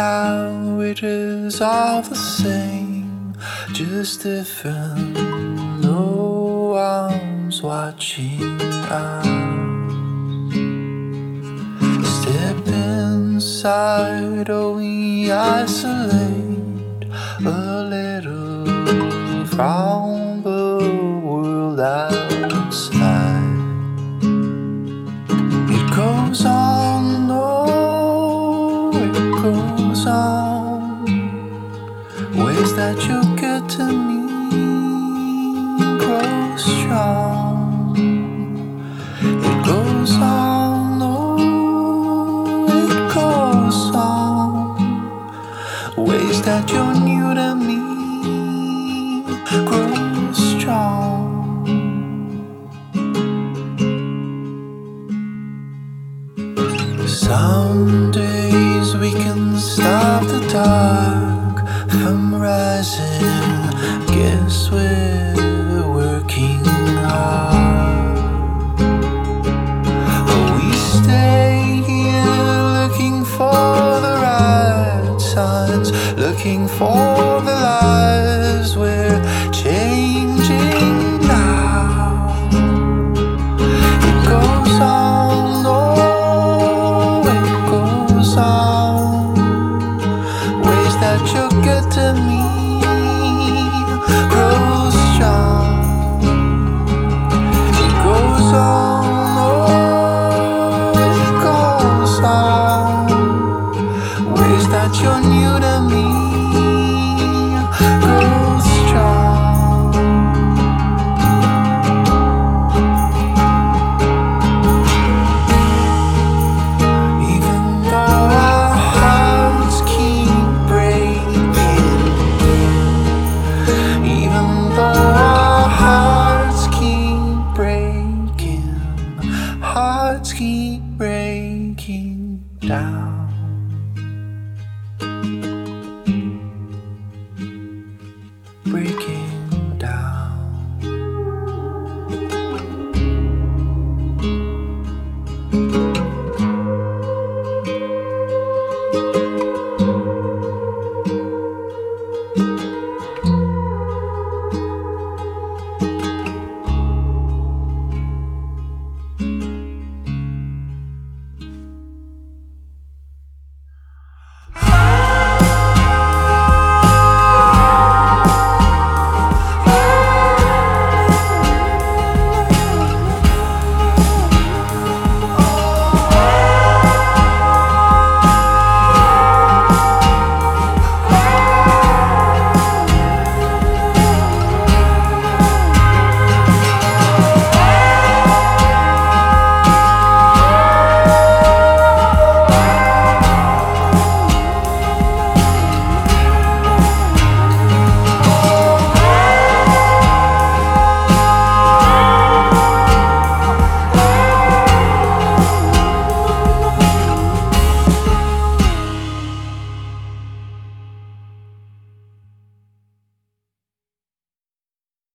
now it is all the same, just different. No one's watching us. Step inside, or we isolate a little from the world outside. It goes on, no, it goes on. Ways that you get to me grow strong. It goes on, no, it goes on. Ways that you're new to me grow strong. Some days we can stop the dark from rising. Guess we're working hard. We stay here looking for the right signs, looking for the lives we're changing now. It goes on, oh, it goes on. Ways that you get to me grow strong. It goes on, oh, it goes on. Ways that you're new to me grow